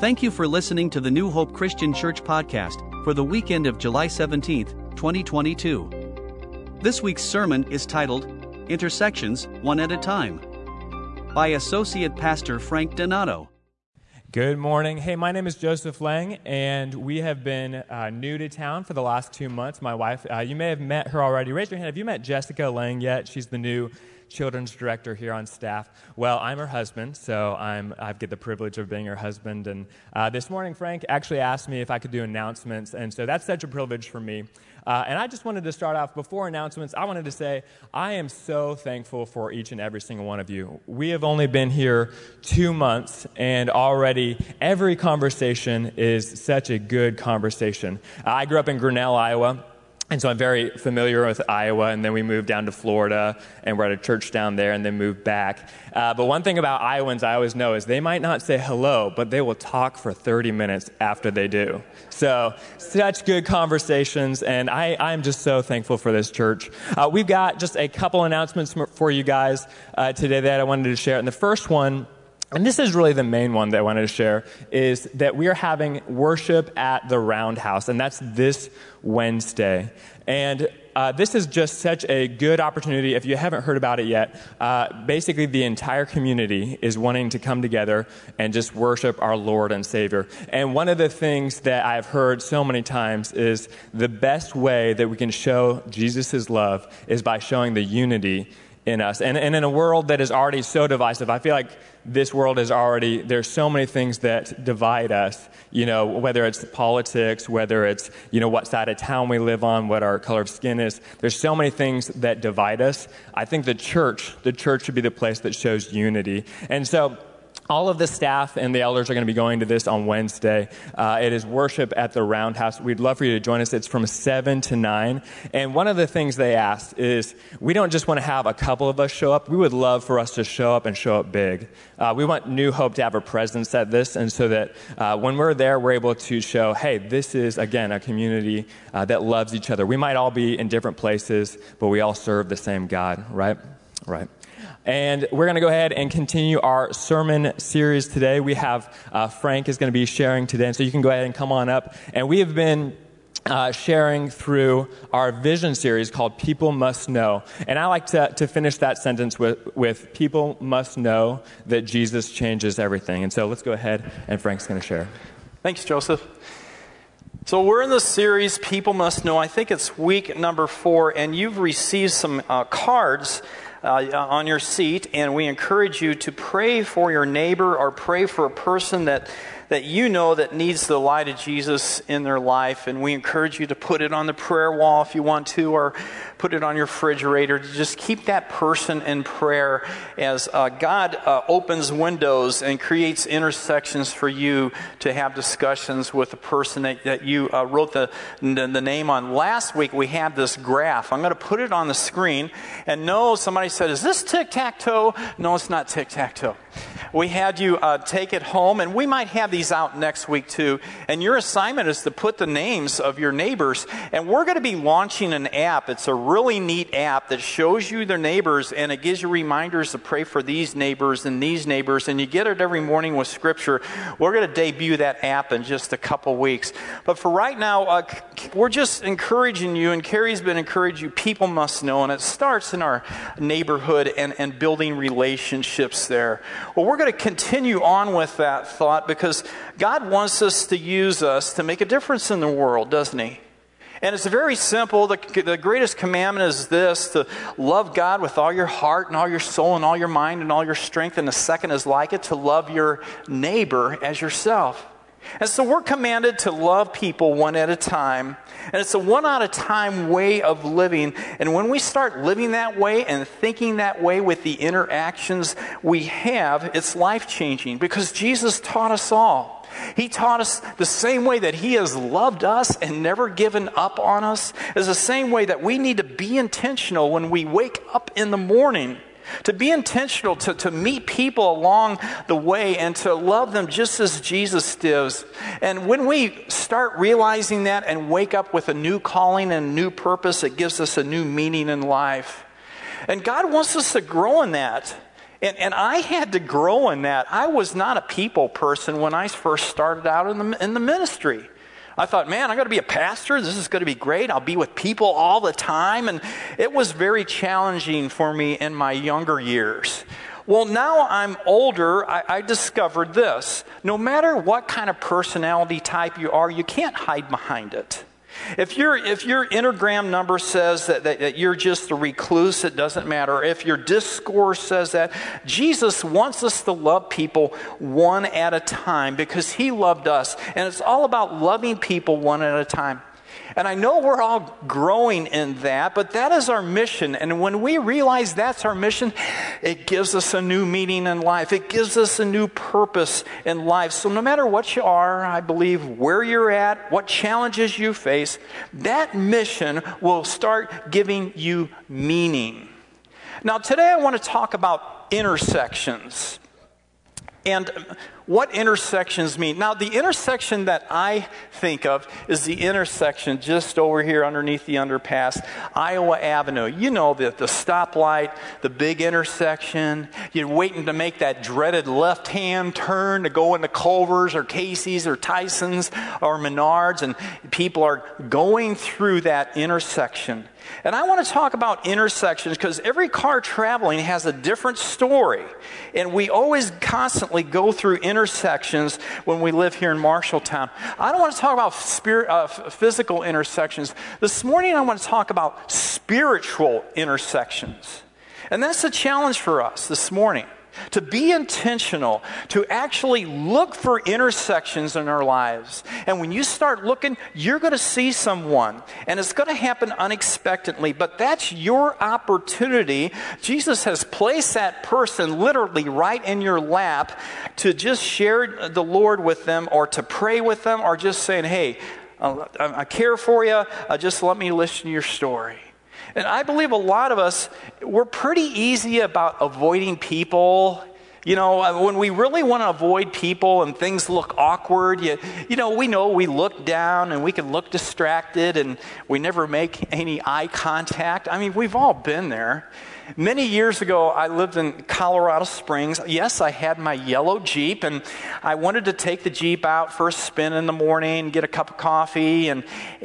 Thank you for listening to the New Hope Christian Church podcast for the weekend of July 17th, 2022. This week's sermon is titled, Intersections, One at a Time, by Associate Pastor Frank Donato. Good morning. Hey, my name is Joseph Lang, and we have been new to town for the last 2 months. My wife, you may have met her already. Raise your hand. Have you met Jessica Lang yet? She's the new children's director here on staff. Well, I'm her husband, so I get the privilege of being her husband. And this morning, Frank actually asked me if I could do announcements, and so that's such a privilege for me. And I just wanted to start off, before announcements, I wanted to say I am so thankful for each and every single one of you. We have only been here 2 months, and already every conversation is such a good conversation. I grew up in Grinnell, Iowa. And so I'm very familiar with Iowa, and then we moved down to Florida, and we're at a church down there, and then moved back. But one thing about Iowans I always know is they might not say hello, but they will talk for 30 minutes after they do. So such good conversations, and I'm just so thankful for this church. We've got just a couple announcements for you guys today that I wanted to share. And the first one, and this is really the main one that I wanted to share, is that we are having worship at the Roundhouse, and that's this Wednesday. And this is just such a good opportunity. If you haven't heard about it yet, basically the entire community is wanting to come together and just worship our Lord and Savior. And one of the things that I've heard so many times is the best way that we can show Jesus' love is by showing the unity in us. And in a world that is already so divisive, I feel like this world is already, there's so many things that divide us, whether it's politics, whether it's, what side of town we live on, what our color of skin is. There's so many things that divide us. I think the church should be the place that shows unity. And so all of the staff and the elders are going to be going to this on Wednesday. It is worship at the Roundhouse. We'd love for you to join us. It's from 7 to 9. And one of the things they asked is, we don't just want to have a couple of us show up. We would love for us to show up and show up big. We want New Hope to have a presence at this, and so that when we're there, we're able to show, hey, this is, again, a community that loves each other. We might all be in different places, but we all serve the same God, right? Right. And we're going to go ahead and continue our sermon series today. We have Frank is going to be sharing today, and so you can go ahead and come on up. And we have been sharing through our vision series called People Must Know. And I like to finish that sentence with people must know that Jesus changes everything. And so let's go ahead, and Frank's going to share. Thanks, Joseph. So we're in the series, People Must Know. I think it's week number 4, and you've received some cards on your seat, and we encourage you to pray for your neighbor or pray for a person that you know that needs the light of Jesus in their life. And we encourage you to put it on the prayer wall if you want to, or put it on your refrigerator. To just keep that person in prayer as God opens windows and creates intersections for you to have discussions with the person that you wrote the name on. Last week we had this graph. I'm going to put it on the screen. And no, somebody said, is this tic-tac-toe? No, it's not tic-tac-toe. We had you take it home, and we might have these out next week too. And your assignment is to put the names of your neighbors. And we're going to be launching an app. It's a really neat app that shows you their neighbors, and it gives you reminders to pray for these neighbors, and you get it every morning with Scripture. We're going to debut that app in just a couple weeks. But for right now, we're just encouraging you, and Carrie's been encouraging you, people must know, and it starts in our neighborhood and building relationships there. Well, we're going to continue on with that thought because God wants us to use us to make a difference in the world, doesn't He? And it's very simple. The greatest commandment is this, to love God with all your heart and all your soul and all your mind and all your strength. And the second is like it, to love your neighbor as yourself. And so we're commanded to love people one at a time. And it's a one at a time way of living. And when we start living that way and thinking that way with the interactions we have, it's life-changing because Jesus taught us all. He taught us the same way that He has loved us and never given up on us is the same way that we need to be intentional when we wake up in the morning. To be intentional, to meet people along the way and to love them just as Jesus does. And when we start realizing that and wake up with a new calling and a new purpose, it gives us a new meaning in life. And God wants us to grow in that. And I had to grow in that. I was not a people person when I first started out in the ministry. I thought, man, I'm going to be a pastor. This is going to be great. I'll be with people all the time. And it was very challenging for me in my younger years. Well, now I'm older, I discovered this. No matter what kind of personality type you are, you can't hide behind it. If your Enneagram number says that you're just a recluse, it doesn't matter. If your DISC score says that, Jesus wants us to love people one at a time because he loved us. And it's all about loving people one at a time. And I know we're all growing in that, but that is our mission. And when we realize that's our mission, it gives us a new meaning in life. It gives us a new purpose in life. So no matter what you are, I believe where you're at, what challenges you face, that mission will start giving you meaning. Now today I want to talk about intersections. And what intersections mean. Now, the intersection that I think of is the intersection just over here underneath the underpass, Iowa Avenue. You know, the stoplight, the big intersection. You're waiting to make that dreaded left-hand turn to go into Culver's or Casey's or Tyson's or Menards, and people are going through that intersection. And I want to talk about intersections because every car traveling has a different story. And we always constantly go through intersections when we live here in Marshalltown. I don't want to talk about physical intersections. This morning I want to talk about spiritual intersections. And that's a challenge for us this morning. To be intentional, to actually look for intersections in our lives. And when you start looking, you're going to see someone. And it's going to happen unexpectedly. But that's your opportunity. Jesus has placed that person literally right in your lap to just share the Lord with them, or to pray with them, or just saying, hey, I care for you. Just let me listen to your story. And I believe a lot of us, we're pretty easy about avoiding people. You know, when we really want to avoid people and things look awkward, we know we look down and we can look distracted and we never make any eye contact. I mean, we've all been there. Many years ago, I lived in Colorado Springs. Yes, I had my yellow Jeep, and I wanted to take the Jeep out for a spin in the morning, get a cup of coffee, and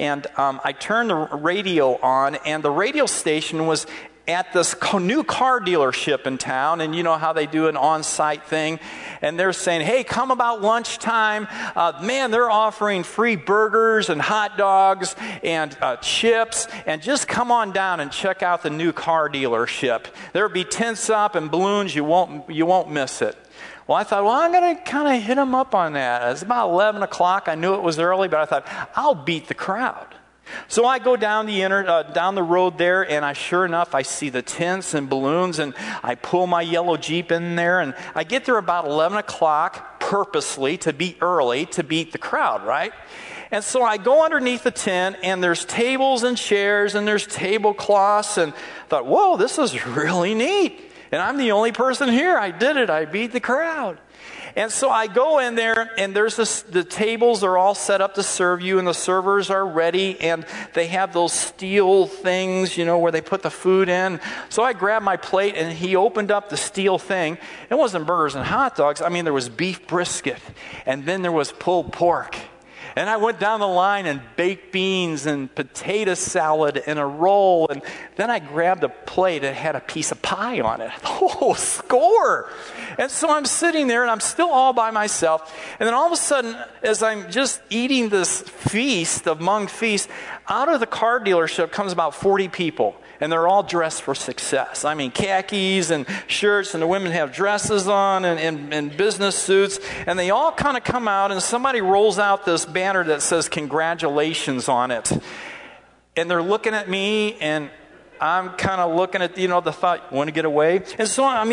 I turned the radio on, and the radio station was at this new car dealership in town, and you know how they do an on-site thing, and they're saying, hey, come about lunchtime. Man, they're offering free burgers and hot dogs and chips, and just come on down and check out the new car dealership. There'll be tents up and balloons. You won't miss it. Well, I thought, I'm going to kind of hit them up on that. It's about 11 o'clock. I knew it was early, but I thought, I'll beat the crowd. So I go down the road there, and sure enough, I see the tents and balloons, and I pull my yellow Jeep in there, and I get there about 11 o'clock purposely to be early to beat the crowd, right? And so I go underneath the tent, and there's tables and chairs, and there's tablecloths, and I thought, whoa, this is really neat. And I'm the only person here. I did it. I beat the crowd. And so I go in there, and the tables are all set up to serve you, and the servers are ready, and they have those steel things, where they put the food in. So I grabbed my plate, and he opened up the steel thing. It wasn't burgers and hot dogs. I mean, there was beef brisket, and then there was pulled pork. And I went down the line, and baked beans and potato salad and a roll. And then I grabbed a plate that had a piece of pie on it. Oh, score! And so I'm sitting there, and I'm still all by myself. And then all of a sudden, as I'm just eating this feast among feasts, out of the car dealership comes about 40 people. And they're all dressed for success. I mean, khakis and shirts, and the women have dresses on and business suits. And they all kind of come out, and somebody rolls out this banner that says congratulations on it. And they're looking at me, and I'm kind of looking at, the thought, want to get away? And so I'm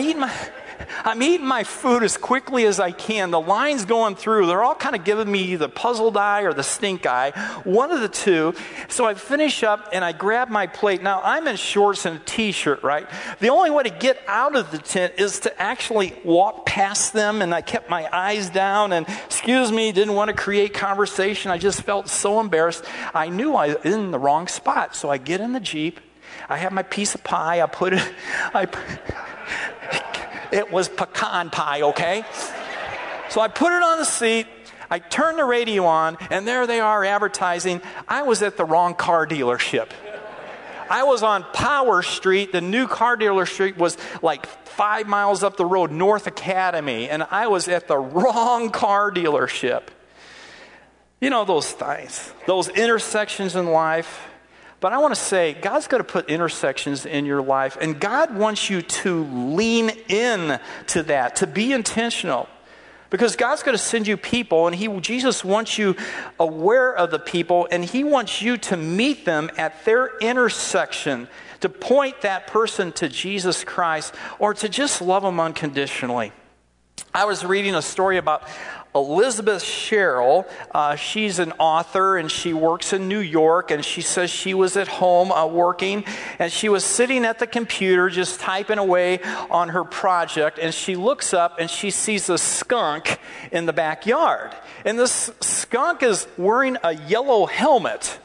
eating my food as quickly as I can. The line's going through. They're all kind of giving me the puzzled eye or the stink eye, one of the two. So I finish up, and I grab my plate. Now, I'm in shorts and a T-shirt, right? The only way to get out of the tent is to actually walk past them, and I kept my eyes down, and excuse me, didn't want to create conversation. I just felt so embarrassed. I knew I was in the wrong spot. So I get in the Jeep. I have my piece of pie. It was pecan pie, okay? So I put it on the seat. I turned the radio on, and there they are advertising. I was at the wrong car dealership. I was on Power Street. The new car dealership was like 5 miles up the road, North Academy, and I was at the wrong car dealership. You know those things, those intersections in life. But I want to say, God's going to put intersections in your life, and God wants you to lean in to that, to be intentional. Because God's going to send you people, and Jesus wants you aware of the people, and He wants you to meet them at their intersection, to point that person to Jesus Christ, or to just love them unconditionally. I was reading a story about Elizabeth Sherrill. She's an author, and she works in New York, and she says she was at home working, and she was sitting at the computer just typing away on her project, and she looks up and she sees a skunk in the backyard. And this skunk is wearing a yellow helmet.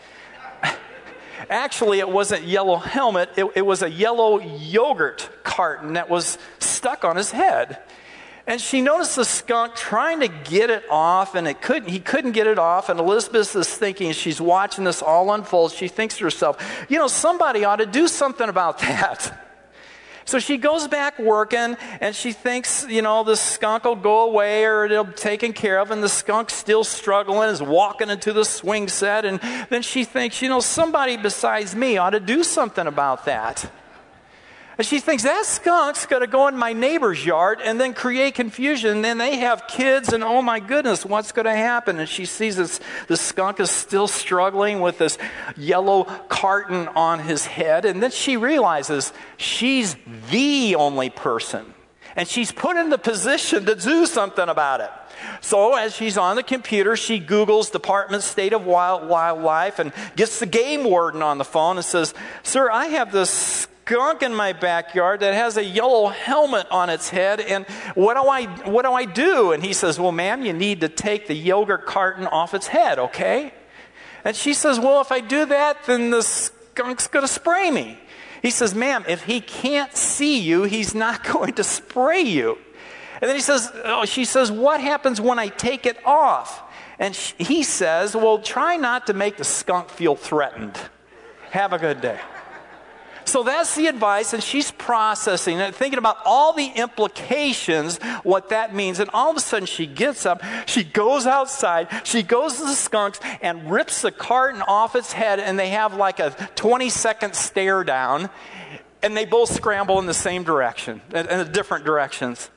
Actually, it wasn't a yellow helmet. It was a yellow yogurt carton that was stuck on his head. And she noticed the skunk trying to get it off, and he couldn't get it off. And Elizabeth is thinking, she's watching this all unfold. She thinks to herself, somebody ought to do something about that. So she goes back working, and she thinks, the skunk will go away or it'll be taken care of. And the skunk's still struggling, is walking into the swing set. And then she thinks, somebody besides me ought to do something about that. And she thinks, that skunk's going to go in my neighbor's yard and then create confusion. And then they have kids, and oh my goodness, what's going to happen? And she sees the skunk is still struggling with this yellow carton on his head. And then she realizes she's the only person. And she's put in the position to do something about it. So as she's on the computer, she Googles Department State of Wildlife and gets the game warden on the phone and says, "Sir, I have this skunk in my backyard that has a yellow helmet on its head, and what do I do?" And he says, "Well, ma'am, you need to take the yogurt carton off its head, okay?" And she says, "Well, if I do that, then the skunk's going to spray me." He says, "Ma'am, if he can't see you, he's not going to spray you." And then she says, "What happens when I take it off?" And he says, "Well, try not to make the skunk feel threatened. Have a good day." So that's the advice, and she's processing it, thinking about all the implications, what that means. And all of a sudden she gets up, she goes outside, she goes to the skunks and rips the carton off its head, and they have like a 20-second stare down, and they both scramble in the same direction, in different directions.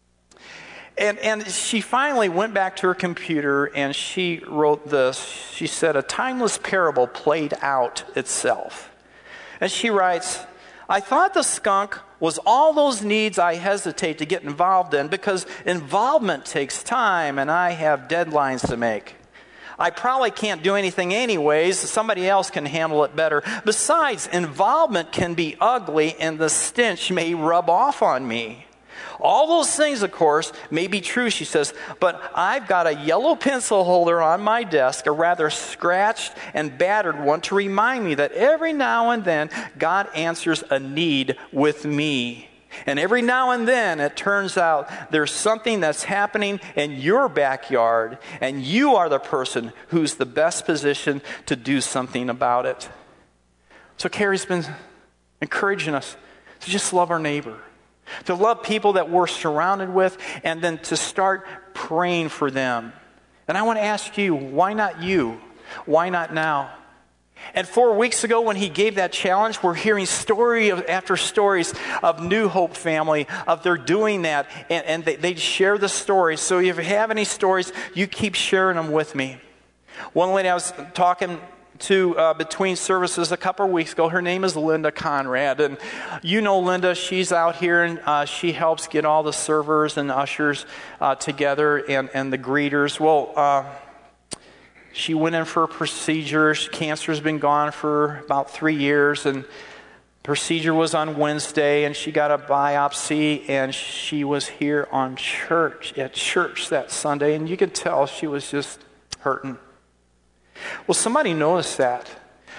And she finally went back to her computer and she wrote this. She said, "A timeless parable played out itself." And she writes, "I thought the skunk was all those needs I hesitate to get involved in because involvement takes time and I have deadlines to make. I probably can't do anything anyways. Somebody else can handle it better. Besides, involvement can be ugly and the stench may rub off on me. All those things, of course, may be true," she says, "but I've got a yellow pencil holder on my desk, a rather scratched and battered one, to remind me that every now and then God answers a need with me. And every now and then it turns out there's something that's happening in your backyard, and you are the person who's the best position to do something about it." So Carrie's been encouraging us to just love our neighbor, to love people that we're surrounded with, and then to start praying for them. And I want to ask you, why not you? Why not now? And 4 weeks ago when he gave that challenge, we're hearing story after stories of New Hope family, of their doing that, and they share the stories. So if you have any stories, you keep sharing them with me. One lady I was talking to between services a couple of weeks ago, her name is Linda Conrad, and you know Linda, she's out here and she helps get all the servers and ushers together and the greeters. Well, she went in for a procedure. Cancer's been gone for about 3 years, and procedure was on Wednesday, and she got a biopsy, and she was here at church that Sunday, and you could tell she was just hurting. Well, somebody noticed that.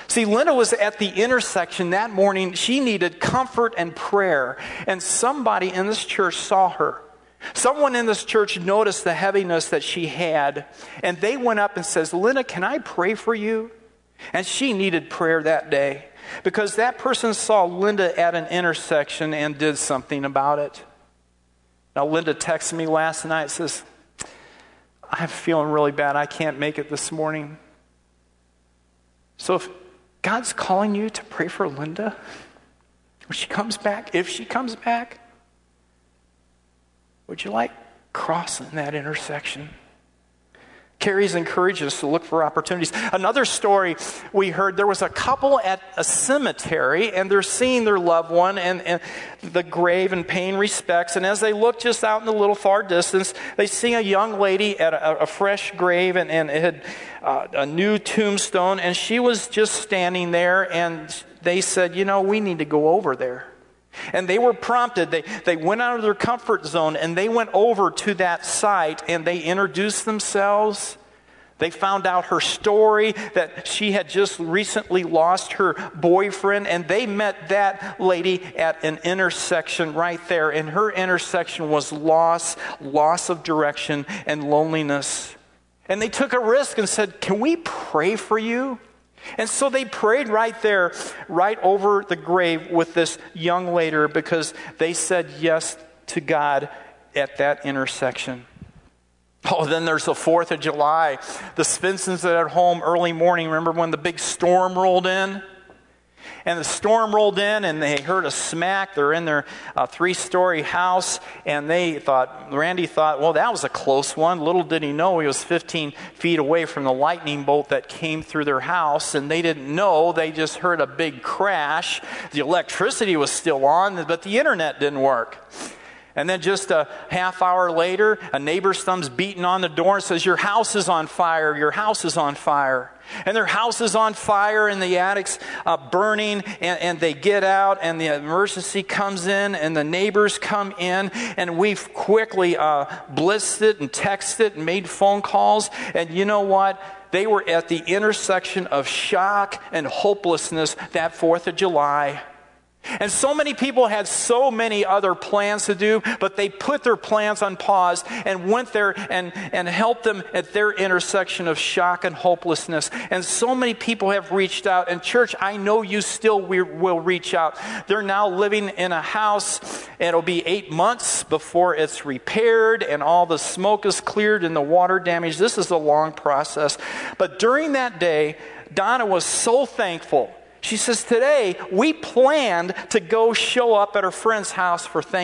See, Linda was at the intersection that morning. She needed comfort and prayer. And somebody in this church saw her. Someone in this church noticed the heaviness that she had. And they went up and says, Linda, can I pray for you? And she needed prayer that day. Because that person saw Linda at an intersection and did something about it. Now, Linda texted me last night and says, I'm feeling really bad. I can't make it this morning. So if God's calling you to pray for Linda when she comes back, if she comes back, would you like crossing that intersection? Carrie's encouraged us to look for opportunities. Another story we heard, there was a couple at a cemetery, and they're seeing their loved one and the grave and paying respects. And as they look just out in the little far distance, they see a young lady at a fresh grave, and it had a new tombstone, and she was just standing there, and they said, we need to go over there. And they were prompted. They went out of their comfort zone and they went over to that site and they introduced themselves. They found out her story, that she had just recently lost her boyfriend, and they met that lady at an intersection right there. And her intersection was loss of direction, and loneliness. And they took a risk and said, can we pray for you? And so they prayed right there, right over the grave with this young lady, because they said yes to God at that intersection. Oh, then there's the 4th of July. The Svensons are at home early morning. Remember when the big storm rolled in? And the storm rolled in and they heard a smack. They're in their 3-story house, and Randy thought, well, that was a close one. Little did he know he was 15 feet away from the lightning bolt that came through their house, and they didn't know. They just heard a big crash. The electricity was still on, but the internet didn't work. And then just a half hour later, a neighbor comes beating on the door and says, your house is on fire, your house is on fire. And their house is on fire and the attic's burning, and they get out and the emergency comes in and the neighbors come in, and we've quickly blitzed it and texted it and made phone calls. And you know what? They were at the intersection of shock and hopelessness that 4th of July. And so many people had so many other plans to do, but they put their plans on pause and went there and helped them at their intersection of shock and hopelessness. And so many people have reached out. And church, I know you still will reach out. They're now living in a house, and it'll be 8 months before it's repaired and all the smoke is cleared and the water damage. This is a long process. But during that day, Donna was so thankful. She says, today we planned to go show up at her friend's house for the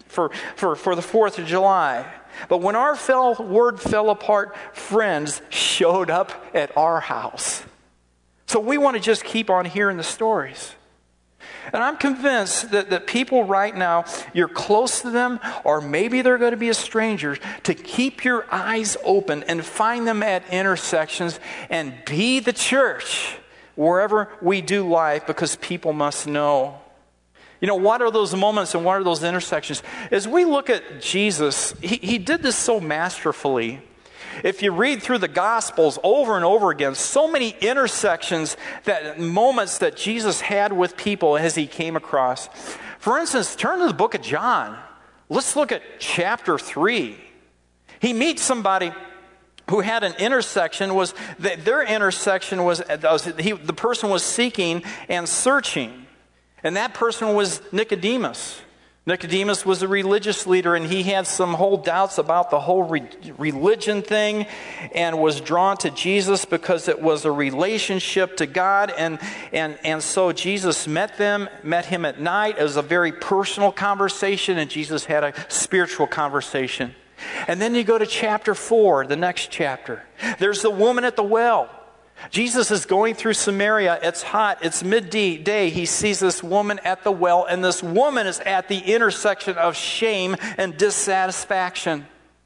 4th of July. But when our word fell apart, friends showed up at our house. So we want to just keep on hearing the stories. And I'm convinced that people right now, you're close to them, or maybe they're going to be a stranger, to keep your eyes open and find them at intersections and be the church wherever we do life, because people must know. What are those moments and what are those intersections? As we look at Jesus, he did this so masterfully. If you read through the Gospels over and over again, so many intersections, moments that Jesus had with people as he came across. For instance, turn to the book of John. Let's look at chapter 3. He meets somebody who had an intersection. Their intersection was the person was seeking and searching. And that person was Nicodemus. Nicodemus was a religious leader, and he had some whole doubts about the whole religion thing, and was drawn to Jesus because it was a relationship to God. And so Jesus met him at night. It was a very personal conversation, and Jesus had a spiritual conversation. And then you go to chapter 4, the next chapter. There's the woman at the well. Jesus is going through Samaria. It's hot. It's midday. He sees this woman at the well, and this woman is at the intersection of shame and dissatisfaction.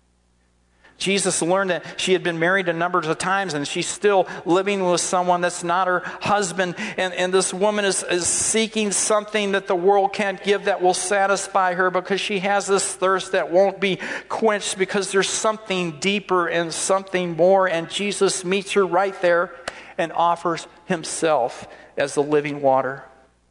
Jesus learned that she had been married a number of times, and she's still living with someone that's not her husband. And this woman is seeking something that the world can't give that will satisfy her, because she has this thirst that won't be quenched, because there's something deeper and something more. And Jesus meets her right there. and offers himself as the living water.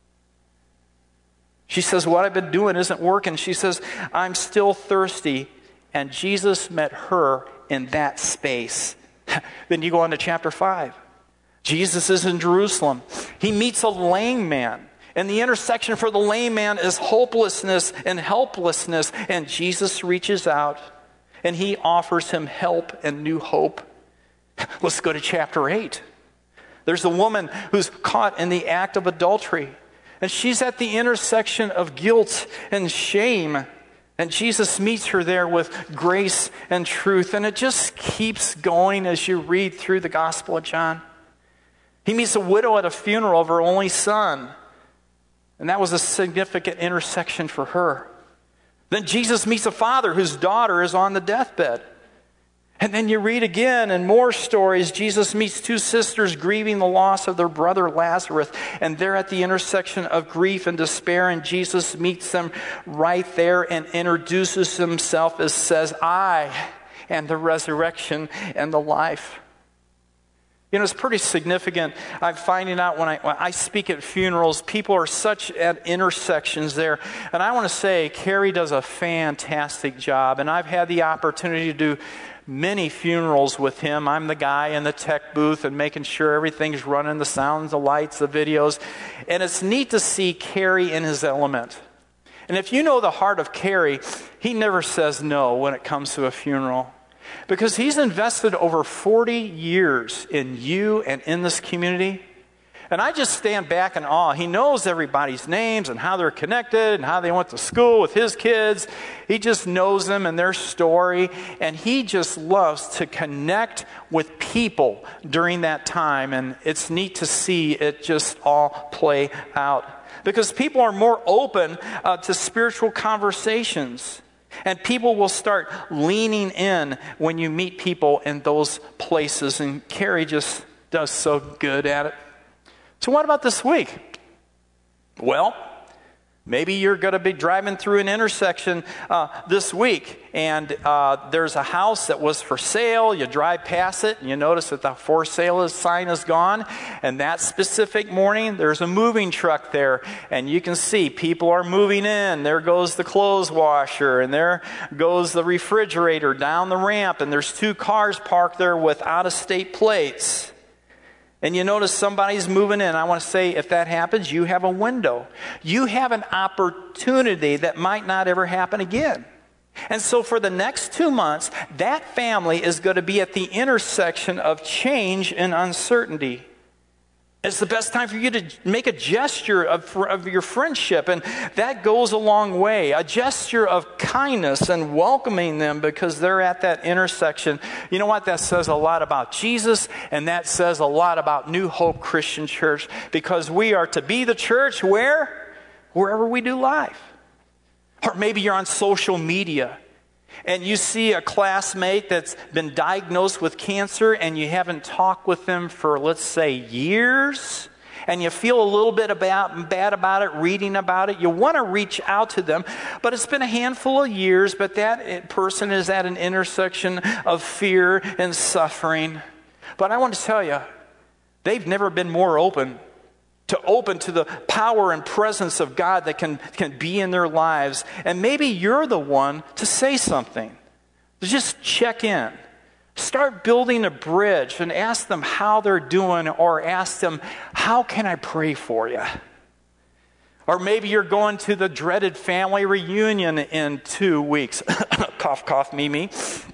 She says, what I've been doing isn't working. She says, I'm still thirsty. And Jesus met her in that space. Then you go on to chapter 5. Jesus is in Jerusalem. He meets a lame man. And the intersection for the lame man is hopelessness and helplessness. And Jesus reaches out and he offers him help and new hope. Let's go to chapter 8. There's a woman who's caught in the act of adultery. And she's at the intersection of guilt and shame. And Jesus meets her there with grace and truth. And it just keeps going as you read through the Gospel of John. He meets a widow at a funeral of her only son. And that was a significant intersection for her. Then Jesus meets a father whose daughter is on the deathbed. And then you read again in more stories, Jesus meets two sisters grieving the loss of their brother Lazarus. And they're at the intersection of grief and despair. And Jesus meets them right there and introduces himself as says, I am the resurrection and the life. You know, it's pretty significant. I'm finding out when I speak at funerals, people are such at intersections there. And I want to say, Carrie does a fantastic job. And I've had the opportunity to do many funerals with him. I'm the guy in the tech booth and making sure everything's running, the sounds, the lights, the videos. And it's neat to see Carrie in his element. And if you know the heart of Carrie, he never says no when it comes to a funeral. Because he's invested over 40 years in you and in this community. And I just stand back in awe. He knows everybody's names and how they're connected and how they went to school with his kids. He just knows them and their story. And he just loves to connect with people during that time. And it's neat to see it just all play out. Because people are more open to spiritual conversations. And people will start leaning in when you meet people in those places. And Carrie just does so good at it. So what about this week? Well, maybe you're going to be driving through an intersection this week. And there's a house that was for sale. You drive past it and you notice that the for sale sign is gone. And that specific morning, there's a moving truck there. And you can see people are moving in. There goes the clothes washer. And there goes the refrigerator down the ramp. And there's two cars parked there with out-of-state plates. And you notice somebody's moving in. I want to say, if that happens, you have a window. You have an opportunity that might not ever happen again. And so for the next 2 months, that family is going to be at the intersection of change and uncertainty. It's the best time for you to make a gesture of your friendship, and that goes a long way. A gesture of kindness and welcoming them because they're at that intersection. You know what? That says a lot about Jesus, and that says a lot about New Hope Christian Church, because we are to be the church where? Wherever we do life. Or maybe you're on social media and you see a classmate that's been diagnosed with cancer and you haven't talked with them for, let's say, years, and you feel a little bit bad about it, reading about it. You want to reach out to them, but it's been a handful of years, but that person is at an intersection of fear and suffering. But I want to tell you, they've never been more open to the power and presence of God that can be in their lives. And maybe you're the one to say something. Just check in. Start building a bridge and ask them how they're doing, or ask them, how can I pray for you? Or maybe you're going to the dreaded family reunion in 2 weeks. Cough, cough, me.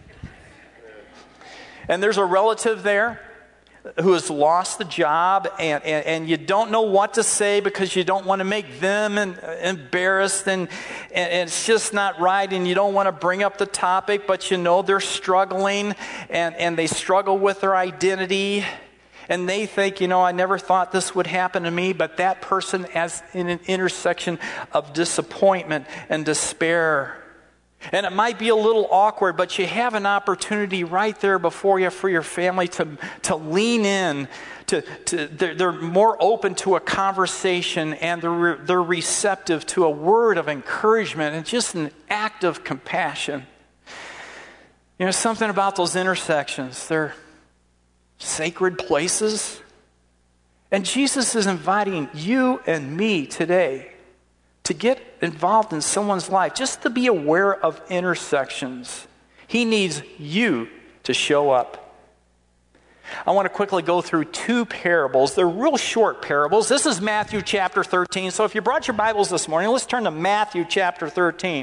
And there's a relative there who has lost the job, and you don't know what to say because you don't want to make them embarrassed, and it's just not right, and you don't want to bring up the topic, but you know they're struggling, and they struggle with their identity, and they think, you know, I never thought this would happen to me, but that person is in an intersection of disappointment and despair. And it might be a little awkward, but you have an opportunity right there before you for your family to lean in. They're more open to a conversation, and they're receptive to a word of encouragement and just an act of compassion. You know, something about those intersections. They're sacred places. And Jesus is inviting you and me today to get involved in someone's life, just to be aware of intersections. He needs you to show up. I want to quickly go through two parables. They're real short parables. This is Matthew chapter 13. So if you brought your Bibles this morning, let's turn to Matthew chapter 13.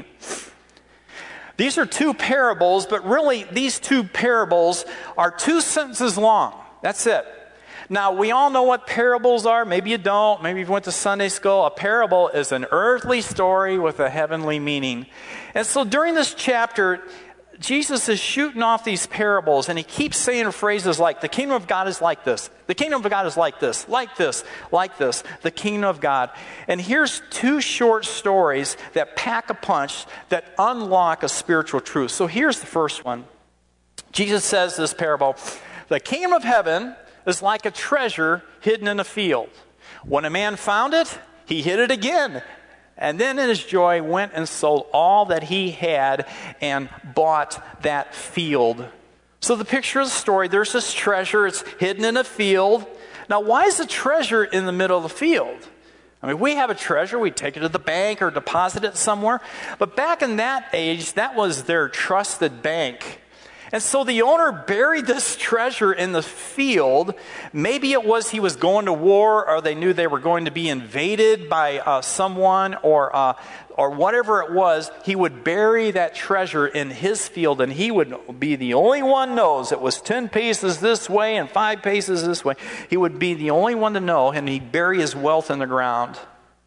These are two parables, but really these two parables are 2 sentences long. That's it. Now, we all know what parables are. Maybe you don't. Maybe you went to Sunday school. A parable is an earthly story with a heavenly meaning. And so during this chapter, Jesus is shooting off these parables, and he keeps saying phrases like, the kingdom of God is like this. The kingdom of God is like this, like this, like this. The kingdom of God. And here's 2 short stories that pack a punch, that unlock a spiritual truth. So here's the first one. Jesus says this parable, the kingdom of heaven is like a treasure hidden in a field. When a man found it, he hid it again. And then in his joy went and sold all that he had and bought that field. So the picture of the story, there's this treasure, it's hidden in a field. Now, why is the treasure in the middle of the field? I mean, we have a treasure, we take it to the bank or deposit it somewhere. But back in that age, that was their trusted bank. And so the owner buried this treasure in the field. Maybe it was he was going to war, or they knew they were going to be invaded by someone, or whatever it was. He would bury that treasure in his field, and he would be the only one knows it was 10 paces this way and 5 paces this way. He would be the only one to know, and he'd bury his wealth in the ground.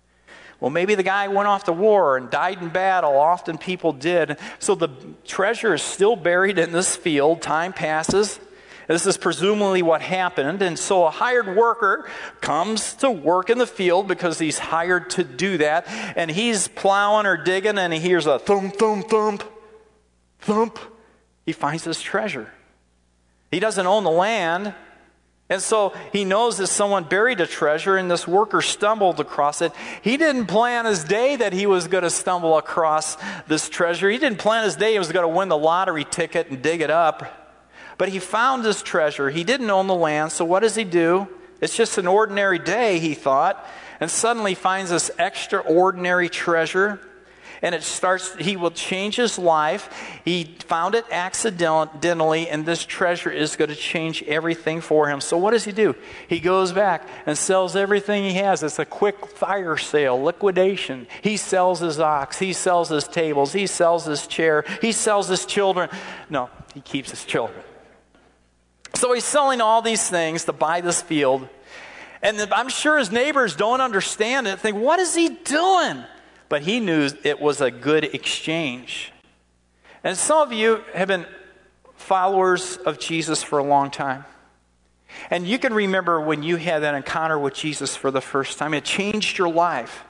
Well, maybe the guy went off to war and died in battle. Often people did. So the treasure is still buried in this field. Time passes. This is presumably what happened. And so a hired worker comes to work in the field because he's hired to do that. And he's plowing or digging, and he hears a thump, thump, thump, thump. He finds his treasure. He doesn't own the land. And so he knows that someone buried a treasure, and this worker stumbled across it. He didn't plan his day that he was going to stumble across this treasure. He didn't plan his day he was going to win the lottery ticket and dig it up. But he found this treasure. He didn't own the land, so what does he do? It's just an ordinary day, he thought, and suddenly finds this extraordinary treasure. And he will change his life. He found it accidentally, and this treasure is going to change everything for him. So what does he do? He goes back and sells everything he has. It's a quick fire sale, liquidation. He sells his ox. He sells his tables. He sells his chair. He sells his children. No, he keeps his children. So he's selling all these things to buy this field. And I'm sure his neighbors don't understand it, think, what is he doing? But he knew it was a good exchange. And some of you have been followers of Jesus for a long time. And you can remember when you had that encounter with Jesus for the first time. It changed your life.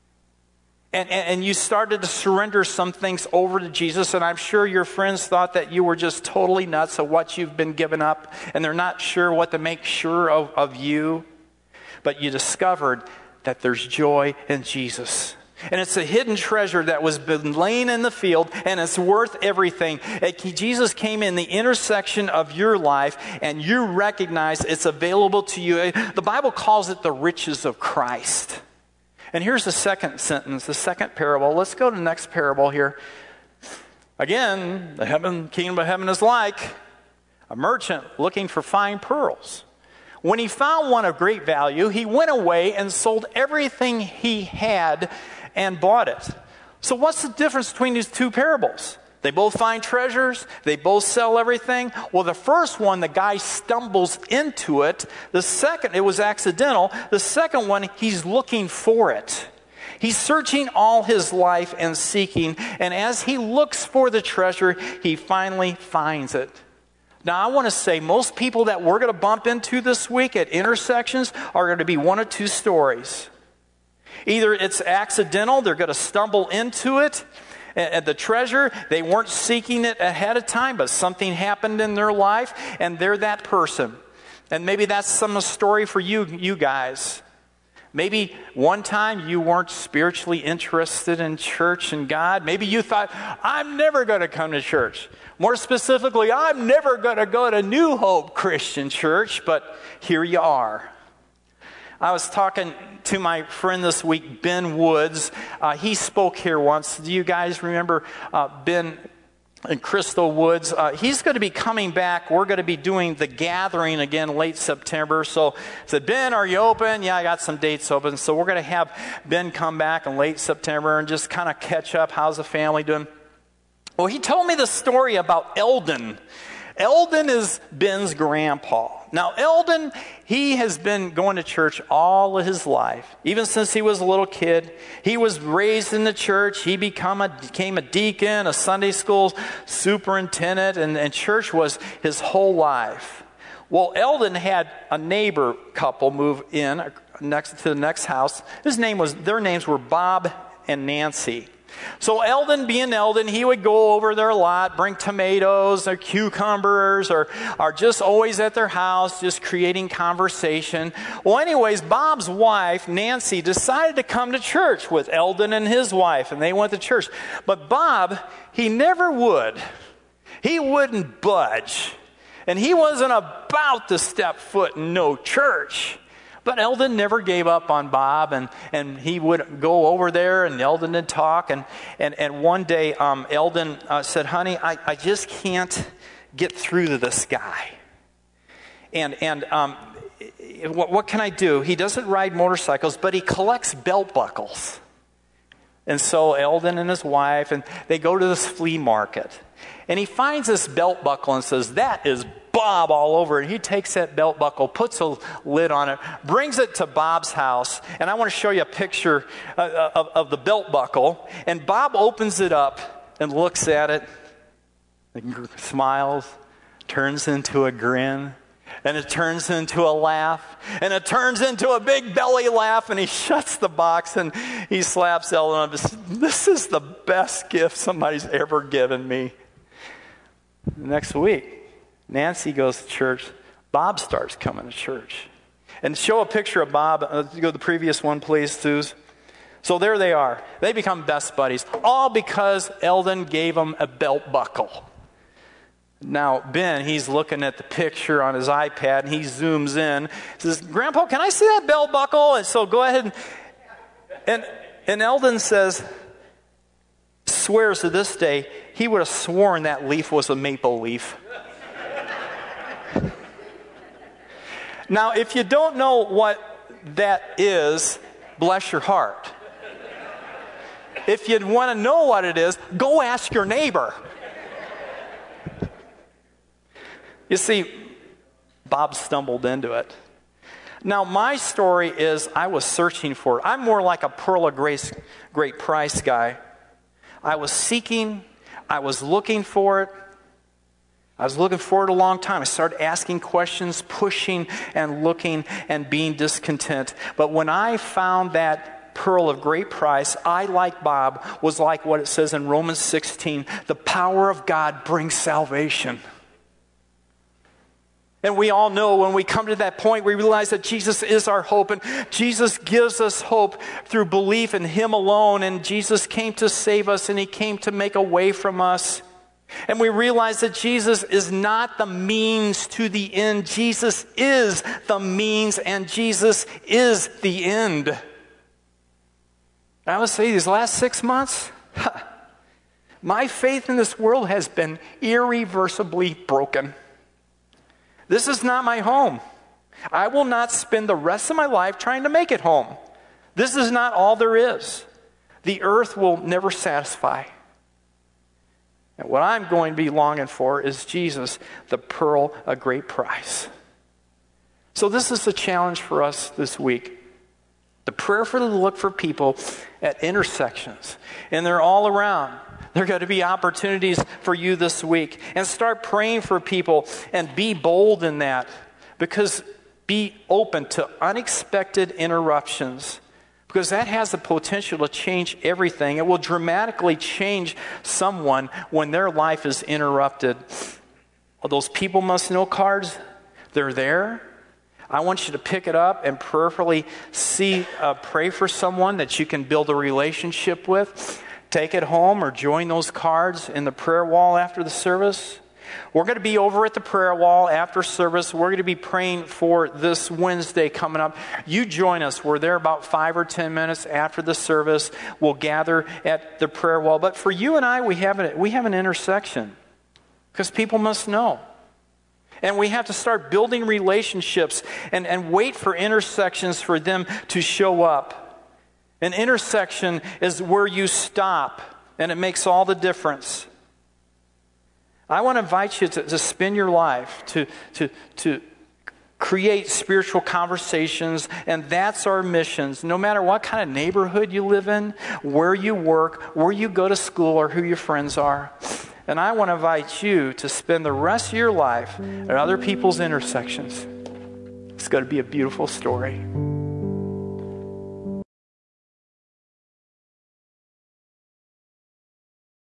And you started to surrender some things over to Jesus. And I'm sure your friends thought that you were just totally nuts of what you've been given up. And they're not sure what to make sure of you. But you discovered that there's joy in Jesus. And it's a hidden treasure that was been laying in the field, and it's worth everything. Jesus came in the intersection of your life, and you recognize it's available to you. The Bible calls it the riches of Christ. And here's the second sentence, the second parable. Let's go to the next parable here. Again, the kingdom of heaven is like a merchant looking for fine pearls. When he found one of great value, he went away and sold everything he had and bought it. So what's the difference between these two parables? They both find treasures. They both sell everything. Well, the first one, the guy stumbles into it. The second, it was accidental. The second one, he's looking for it. He's searching all his life and seeking. And as he looks for the treasure, he finally finds it. Now, I want to say most people that we're going to bump into this week at intersections are going to be one of two stories. Either it's accidental, they're going to stumble into it, and the treasure, they weren't seeking it ahead of time, but something happened in their life, and they're that person. And maybe that's some story for you guys. Maybe one time you weren't spiritually interested in church and God. Maybe you thought, I'm never going to come to church. More specifically, I'm never going to go to New Hope Christian Church, but here you are. I was talking to my friend this week, Ben Woods. He spoke here once. Do you guys remember Ben and Crystal Woods? He's going to be coming back. We're going to be doing the gathering again late September. So I said, Ben, are you open? Yeah, I got some dates open. So we're going to have Ben come back in late September and just kind of catch up. How's the family doing? Well, he told me the story about Eldon. Eldon is Ben's grandpa. Now, Eldon, he has been going to church all of his life, even since he was a little kid. He was raised in the church. He became a deacon, a Sunday school superintendent, and church was his whole life. Well, Eldon had a neighbor couple move in next to the next house. Their names were Bob and Nancy. So Eldon, being Eldon, he would go over there a lot, bring tomatoes or cucumbers, or just always at their house, just creating conversation. Well, anyways, Bob's wife, Nancy, decided to come to church with Eldon and his wife, and they went to church. But Bob, he never would. He wouldn't budge. And he wasn't about to step foot in no church. But Eldon never gave up on Bob, and he would go over there, and Eldon would talk. And one day, Eldon said, honey, I just can't get through to this guy. And what can I do? He doesn't ride motorcycles, but he collects belt buckles. And so Eldon and his wife, and they go to this flea market. And he finds this belt buckle and says, that is Bob all over. And he takes that belt buckle, puts a lid on it, brings it to Bob's house. And I want to show you a picture of the belt buckle. And Bob opens it up and looks at it, and smiles, turns into a grin, and it turns into a laugh, and it turns into a big belly laugh, and he shuts the box, and he slaps Eldon on the, this is the best gift somebody's ever given me. Next week, Nancy goes to church. Bob starts coming to church. And show a picture of Bob. Go to the previous one, please, Suze. So there they are. They become best buddies. All because Eldon gave them a belt buckle. Now, Ben, he's looking at the picture on his iPad, and he zooms in. He says, Grandpa, can I see that belt buckle? And so go ahead. And Eldon swears to this day, he would have sworn that leaf was a maple leaf. Now, if you don't know what that is, bless your heart. If you want to know what it is, go ask your neighbor. You see, Bob stumbled into it. Now, my story is I was searching for it. I'm more like a Pearl of Great Price guy. I was seeking, I was looking for it. I was looking for it a long time. I started asking questions, pushing and looking and being discontent. But when I found that pearl of great price, I, like Bob, was like what it says in Romans 16, the power of God brings salvation. And we all know when we come to that point, we realize that Jesus is our hope, and Jesus gives us hope through belief in Him alone, and Jesus came to save us, and He came to make a way from us. And we realize that Jesus is not the means to the end. Jesus is the means, and Jesus is the end. I would say these last 6 months, my faith in this world has been irreversibly broken. This is not my home. I will not spend the rest of my life trying to make it home. This is not all there is. The earth will never satisfy. And what I'm going to be longing for is Jesus, the pearl of great price. So this is the challenge for us this week. To prayerfully look for people at intersections. And they're all around. There are going to be opportunities for you this week. And start praying for people and be bold in that. Because be open to unexpected interruptions. Because that has the potential to change everything. It will dramatically change someone when their life is interrupted. Those people must know cards, they're there. I want you to pick it up and prayerfully pray for someone that you can build a relationship with. Take it home or join those cards in the prayer wall after the service. We're going to be over at the prayer wall after service. We're going to be praying for this Wednesday coming up. You join us. We're there about 5 or 10 minutes after the service. We'll gather at the prayer wall. But for you and I, we have an intersection because people must know. And we have to start building relationships and wait for intersections for them to show up. An intersection is where you stop, and it makes all the difference. I want to invite you to spend your life to create spiritual conversations, and that's our missions. No matter what kind of neighborhood you live in, where you work, where you go to school, or who your friends are. And I want to invite you to spend the rest of your life at other people's intersections. It's going to be a beautiful story.